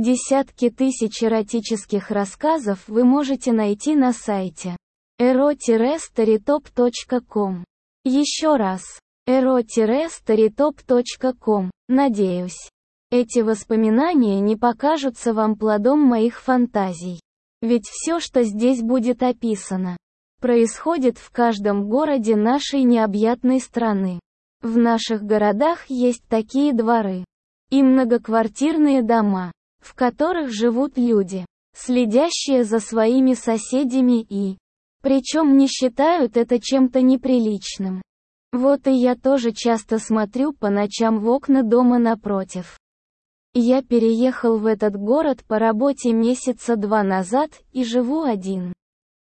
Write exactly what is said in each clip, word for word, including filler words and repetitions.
Десятки тысяч эротических рассказов вы можете найти на сайте эро старитоп точка ком. Еще раз, эро старитоп точка ком. Надеюсь, эти воспоминания не покажутся вам плодом моих фантазий. Ведь все, что здесь будет описано, происходит в каждом городе нашей необъятной страны. В наших городах есть такие дворы и многоквартирные дома, в которых живут люди, следящие за своими соседями и, причем не считают это чем-то неприличным. Вот и я тоже часто смотрю по ночам в окна дома напротив. Я переехал в этот город по работе месяца два назад и живу один.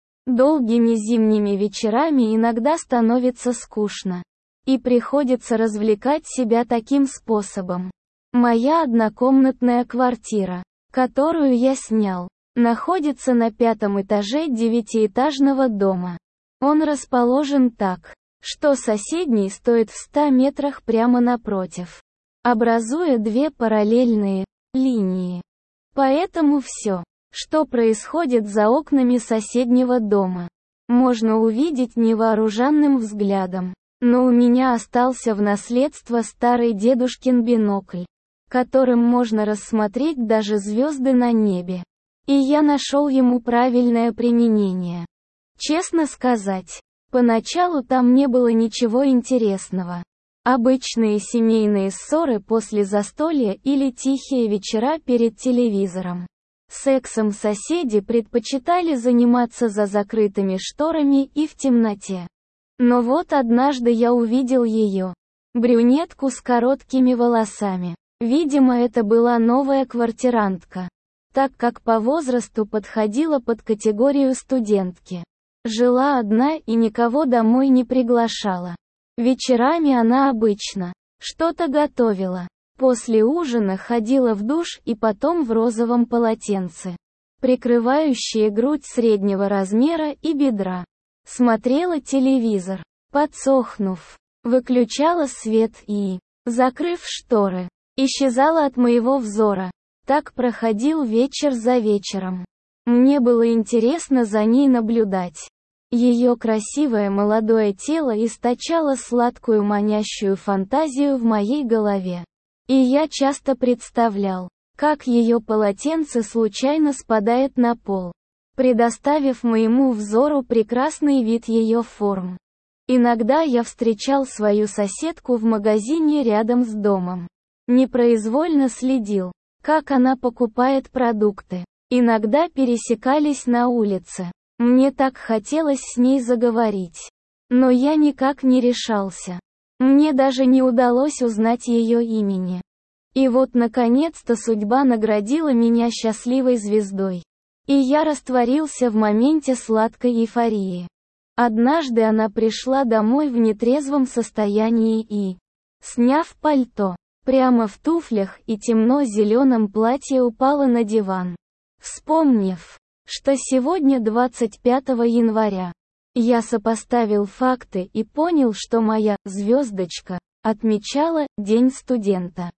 Долгими зимними вечерами иногда становится скучно, и приходится развлекать себя таким способом. Моя однокомнатная квартира, которую я снял, находится на пятом этаже девятиэтажного дома. Он расположен так, что соседний стоит в ста метрах прямо напротив, образуя две параллельные линии. Поэтому все, что происходит за окнами соседнего дома, можно увидеть невооруженным взглядом. Но у меня остался в наследство старый дедушкин бинокль, которым можно рассмотреть даже звезды на небе. И я нашел ему правильное применение. Честно сказать, поначалу там не было ничего интересного. Обычные семейные ссоры после застолья или тихие вечера перед телевизором. Сексом соседи предпочитали заниматься за закрытыми шторами и в темноте. Но вот однажды я увидел ее, брюнетку с короткими волосами. Видимо, это была новая квартирантка, так как по возрасту подходила под категорию студентки. Жила одна и никого домой не приглашала. Вечерами она обычно что-то готовила. После ужина ходила в душ и потом в розовом полотенце, прикрывающее грудь среднего размера и бедра. Смотрела телевизор, подсохнув, выключала свет и, закрыв шторы, исчезала от моего взора. Так проходил вечер за вечером. Мне было интересно за ней наблюдать. Ее красивое молодое тело источало сладкую манящую фантазию в моей голове. И я часто представлял, как ее полотенце случайно спадает на пол, предоставив моему взору прекрасный вид ее форм. Иногда я встречал свою соседку в магазине рядом с домом. Непроизвольно следил, как она покупает продукты. Иногда пересекались на улице. Мне так хотелось с ней заговорить. Но я никак не решался. Мне даже не удалось узнать ее имени. И вот наконец-то судьба наградила меня счастливой звездой. И я растворился в моменте сладкой эйфории. Однажды она пришла домой в нетрезвом состоянии и, сняв пальто, прямо в туфлях и темно-зеленом платье упала на диван. Вспомнив, что сегодня двадцать пятого января, я сопоставил факты и понял, что моя звездочка отмечала День студента.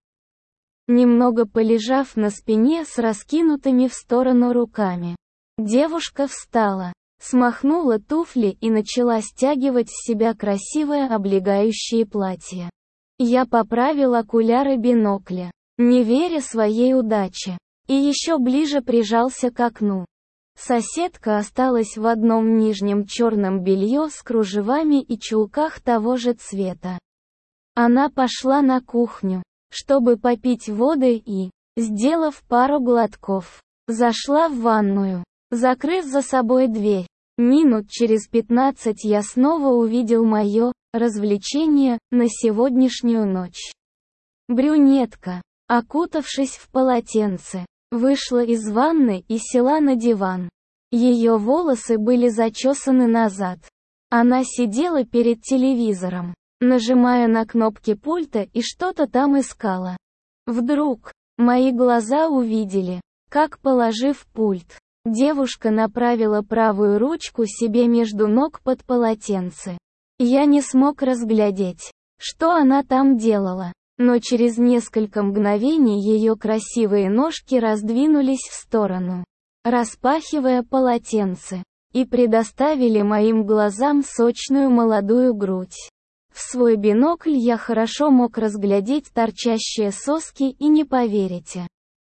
Немного полежав на спине с раскинутыми в сторону руками, девушка встала, смахнула туфли и начала стягивать с себя красивое облегающее платье. Я поправил окуляры бинокля, не веря своей удаче, и еще ближе прижался к окну. Соседка осталась в одном нижнем черном белье с кружевами и чулках того же цвета. Она пошла на кухню, чтобы попить воды и, сделав пару глотков, зашла в ванную, закрыв за собой дверь. Минут через пятнадцать я снова увидел мое развлечение на сегодняшнюю ночь. Брюнетка, окутавшись в полотенце, вышла из ванны и села на диван. Ее волосы были зачесаны назад. Она сидела перед телевизором, нажимая на кнопки пульта и что-то там искала. Вдруг, мои глаза увидели, как, положив пульт, девушка направила правую ручку себе между ног под полотенце. Я не смог разглядеть, что она там делала, Но через несколько мгновений ее красивые ножки раздвинулись в сторону, распахивая полотенце, и предоставили моим глазам сочную молодую грудь. В свой бинокль я хорошо мог разглядеть торчащие соски и не поверите.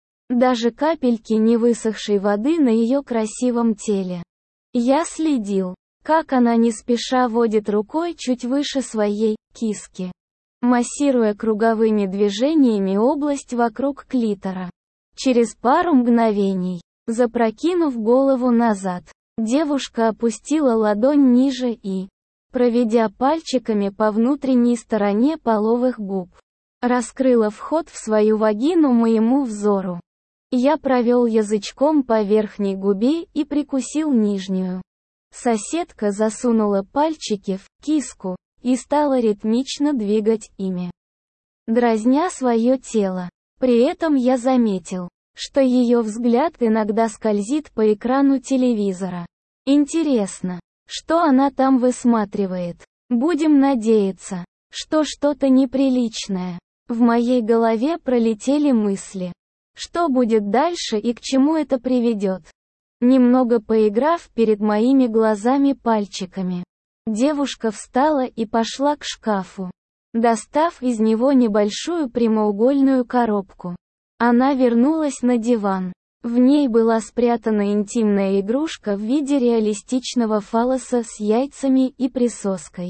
Даже капельки невысохшей воды на ее красивом теле. Я следил, как она не спеша водит рукой чуть выше своей киски, массируя круговыми движениями область вокруг клитора. Через пару мгновений, запрокинув голову назад, девушка опустила ладонь ниже и, проведя пальчиками по внутренней стороне половых губ, раскрыла вход в свою вагину моему взору. Я провел язычком по верхней губе и прикусил нижнюю. Соседка засунула пальчики в киску и стала ритмично двигать ими, дразня свое тело. При этом я заметил, что ее взгляд иногда скользит по экрану телевизора. Интересно, что она там высматривает? Будем надеяться, что что-то неприличное. В моей голове пролетели мысли. Что будет дальше и к чему это приведет? Немного поиграв перед моими глазами пальчиками, девушка встала и пошла к шкафу, достав из него небольшую прямоугольную коробку. Она вернулась на диван. В ней была спрятана интимная игрушка в виде реалистичного фаллоса с яйцами и присоской.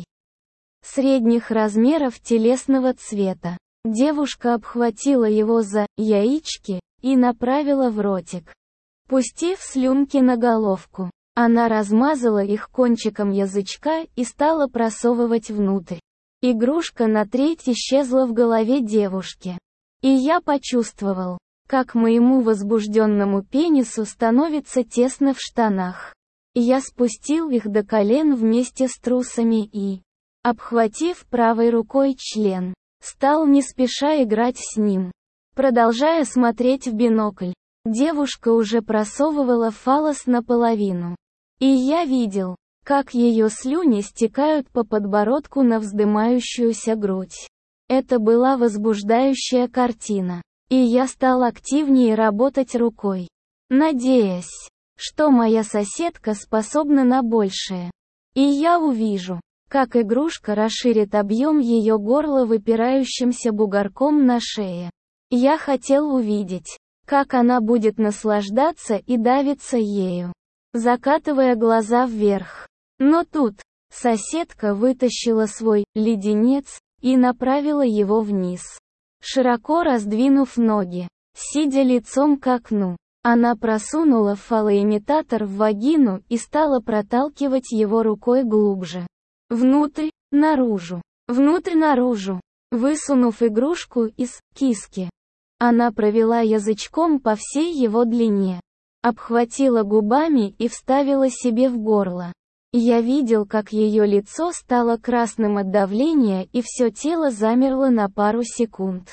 Средних размеров телесного цвета. Девушка обхватила его за яички и направила в ротик. Пустив слюнки на головку, она размазала их кончиком язычка и стала просовывать внутрь. Игрушка на треть исчезла в голове девушки. И я почувствовал, как моему возбужденному пенису становится тесно в штанах. Я спустил их до колен вместе с трусами и, обхватив правой рукой член, стал не спеша играть с ним. Продолжая смотреть в бинокль, девушка уже просовывала фаллос наполовину. И я видел, как ее слюни стекают по подбородку на вздымающуюся грудь. Это была возбуждающая картина. И я стал активнее работать рукой, надеясь, что моя соседка способна на большее. И я увижу, как игрушка расширит объем ее горла выпирающимся бугорком на шее. Я хотел увидеть, как она будет наслаждаться и давиться ею, закатывая глаза вверх. Но тут, соседка вытащила свой леденец и направила его вниз. Широко раздвинув ноги, сидя лицом к окну, она просунула фалоимитатор в вагину и стала проталкивать его рукой глубже. Внутрь, наружу, внутрь-наружу, высунув игрушку из киски. Она провела язычком по всей его длине, обхватила губами и вставила себе в горло. Я видел, как ее лицо стало красным от давления и все тело замерло на пару секунд.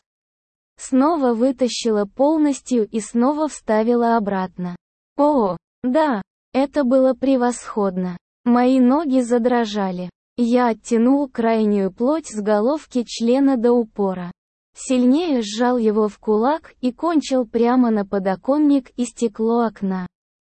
Снова вытащила полностью и снова вставила обратно. О, да, это было превосходно. Мои ноги задрожали. Я оттянул крайнюю плоть с головки члена до упора. Сильнее сжал его в кулак и кончил прямо на подоконник и стекло окна.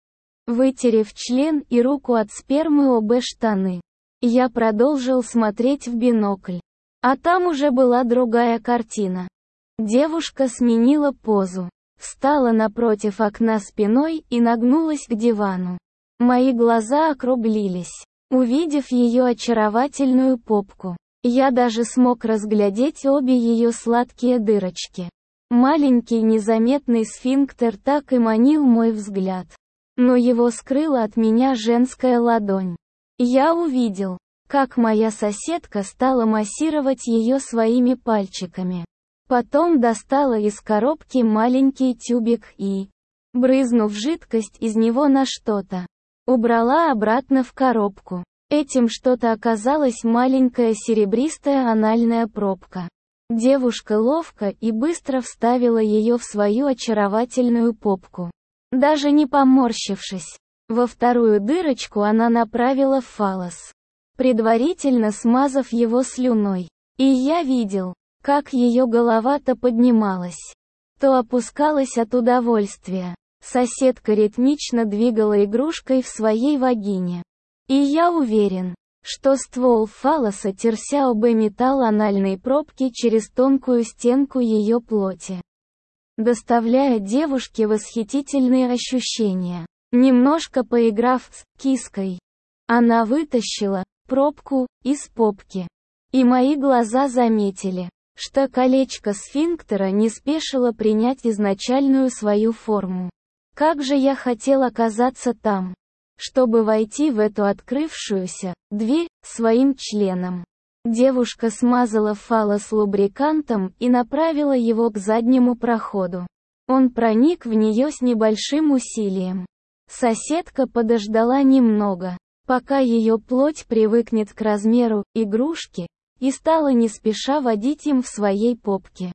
Вытерев член и руку от спермы об штаны, я продолжил смотреть в бинокль. А там уже была другая картина. Девушка сменила позу, встала напротив окна спиной и нагнулась к дивану. Мои глаза округлились, увидев ее очаровательную попку. Я даже смог разглядеть обе ее сладкие дырочки. Маленький незаметный сфинктер так и манил мой взгляд. Но его скрыла от меня женская ладонь. Я увидел, как моя соседка стала массировать ее своими пальчиками. Потом достала из коробки маленький тюбик и, брызнув жидкость из него на что-то, убрала обратно в коробку. Этим что-то оказалась маленькая серебристая анальная пробка. Девушка ловко и быстро вставила ее в свою очаровательную попку, даже не поморщившись. Во вторую дырочку она направила фаллос, предварительно смазав его слюной. И я видел, Как ее голова то поднималась, то опускалась от удовольствия. Соседка ритмично двигала игрушкой в своей вагине. И я уверен, что ствол фаллоса терся об металл анальной пробки через тонкую стенку ее плоти, доставляя девушке восхитительные ощущения. Немножко поиграв с киской, она вытащила пробку из попки. И мои глаза заметили, что колечко сфинктера не спешило принять изначальную свою форму. Как же я хотел оказаться там, чтобы войти в эту открывшуюся дверь своим членом. Девушка смазала фаллос лубрикантом и направила его к заднему проходу. Он проник в нее с небольшим усилием. Соседка подождала немного, пока ее плоть привыкнет к размеру игрушки, и стала не спеша водить им в своей попке.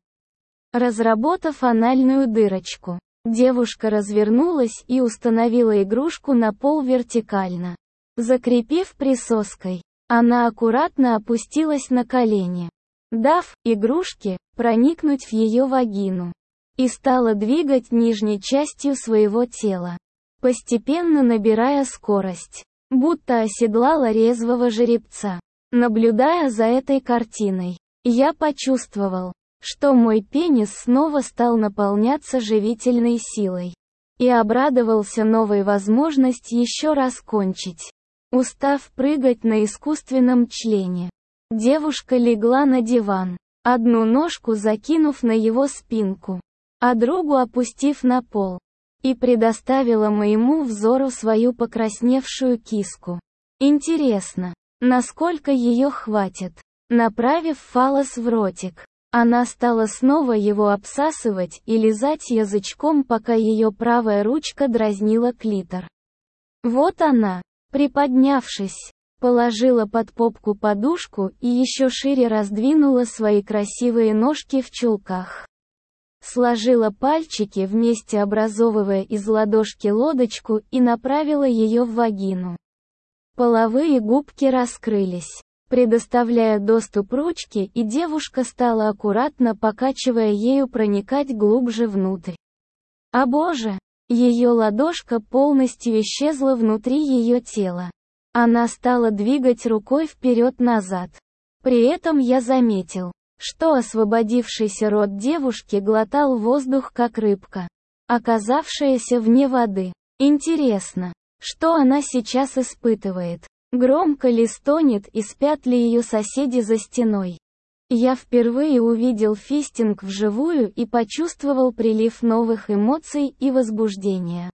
Разработав анальную дырочку, девушка развернулась и установила игрушку на пол вертикально. Закрепив присоской, она аккуратно опустилась на колени, дав игрушке проникнуть в ее вагину, и стала двигать нижней частью своего тела, постепенно набирая скорость, будто оседлала резвого жеребца. Наблюдая за этой картиной, я почувствовал, что мой пенис снова стал наполняться живительной силой, и обрадовался новой возможности еще раз кончить. Устав прыгать на искусственном члене, девушка легла на диван, одну ножку закинув на его спинку, а другу опустив на пол, и предоставила моему взору свою покрасневшую киску. Интересно, насколько ее хватит. Направив фаллос в ротик, она стала снова его обсасывать и лизать язычком, пока ее правая ручка дразнила клитор. Вот она, приподнявшись, положила под попку подушку и еще шире раздвинула свои красивые ножки в чулках. Сложила пальчики вместе, образовывая из ладошки лодочку, и направила ее в вагину. Половые губки раскрылись, предоставляя доступ ручке, и девушка стала аккуратно покачивая ею проникать глубже внутрь. А боже! Ее ладошка полностью исчезла внутри ее тела. Она стала двигать рукой вперед-назад. При этом я заметил, что освободившийся рот девушки глотал воздух как рыбка, оказавшаяся вне воды. Интересно, что она сейчас испытывает? Громко ли стонет и спят ли ее соседи за стеной? Я впервые увидел фистинг вживую и почувствовал прилив новых эмоций и возбуждения.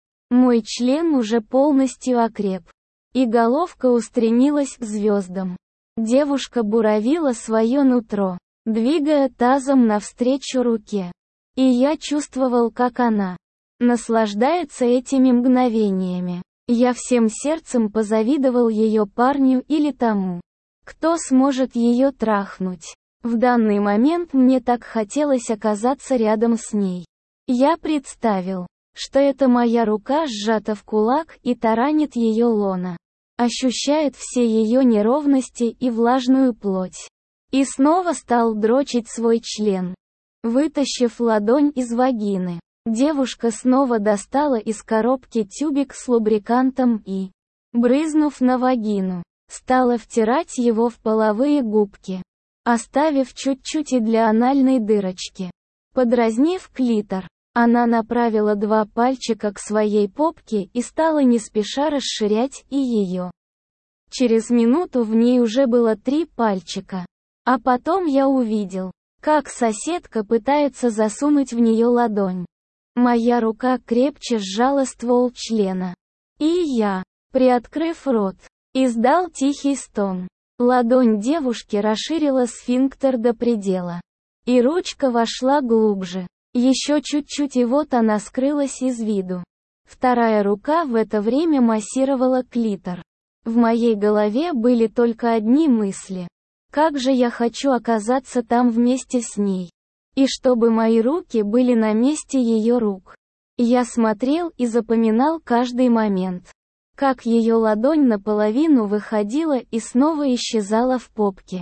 Мой член уже полностью окреп, и головка устремилась к звездам. Девушка буравила свое нутро, двигая тазом навстречу руке. И я чувствовал, как она наслаждается этими мгновениями. Я всем сердцем позавидовал ее парню или тому, кто сможет ее трахнуть. В данный момент мне так хотелось оказаться рядом с ней. Я представил, что эта моя рука сжата в кулак и таранит ее лона, ощущает все ее неровности и влажную плоть. И снова стал дрочить свой член. Вытащив ладонь из вагины, девушка снова достала из коробки тюбик с лубрикантом и, брызнув на вагину, стала втирать его в половые губки, оставив чуть-чуть и для анальной дырочки. Подразнив клитор, она направила два пальчика к своей попке и стала не спеша расширять и ее. Через минуту в ней уже было три пальчика. А потом я увидел, как соседка пытается засунуть в нее ладонь. Моя рука крепче сжала ствол члена. И я, приоткрыв рот, издал тихий стон. Ладонь девушки расширила сфинктер до предела. И ручка вошла глубже. Еще чуть-чуть, и вот она скрылась из виду. Вторая рука в это время массировала клитор. В моей голове были только одни мысли. Как же я хочу оказаться там вместе с ней. И чтобы мои руки были на месте ее рук. Я смотрел и запоминал каждый момент. Как ее ладонь наполовину выходила и снова исчезала в попке.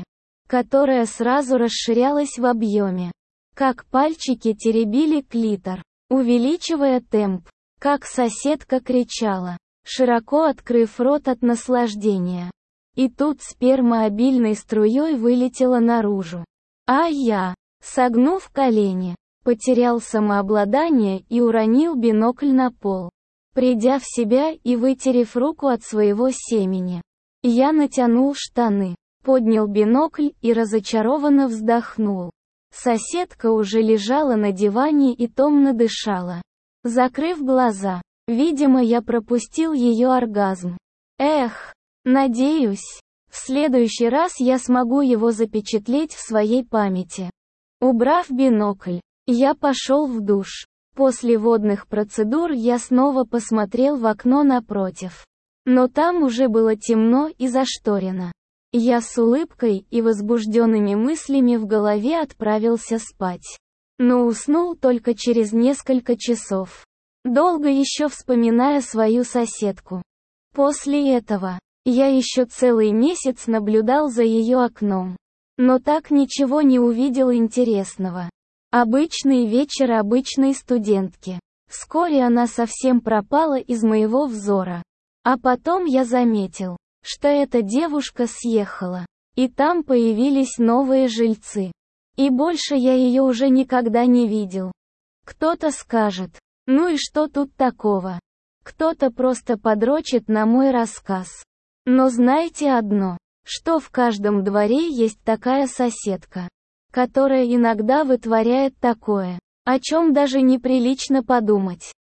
которая сразу расширялась в объеме. Как пальчики теребили клитор, увеличивая темп. Как соседка кричала, широко открыв рот от наслаждения. И тут сперма обильной струей вылетела наружу. А я, согнув колени, потерял самообладание и уронил бинокль на пол. Придя в себя и вытерев руку от своего семени, я натянул штаны, поднял бинокль и разочарованно вздохнул. Соседка уже лежала на диване и томно дышала. Закрыв глаза, видимо, я пропустил ее оргазм. Эх, надеюсь, в следующий раз я смогу его запечатлеть в своей памяти. Убрав бинокль, я пошел в душ. После водных процедур я снова посмотрел в окно напротив. Но там уже было темно и зашторено. Я с улыбкой и возбужденными мыслями в голове отправился спать. Но уснул только через несколько часов. Долго еще вспоминая свою соседку. После этого, я еще целый месяц наблюдал за ее окном. Но так ничего не увидел интересного. Обычный вечер обычной студентки. Вскоре она совсем пропала из моего взора. А потом я заметил, что эта девушка съехала. И там появились новые жильцы. И больше я ее уже никогда не видел. Кто-то скажет, ну и что тут такого? Кто-то просто подрочит на мой рассказ. Но знайте одно, что в каждом дворе есть такая соседка, которая иногда вытворяет такое, о чем даже неприлично подумать.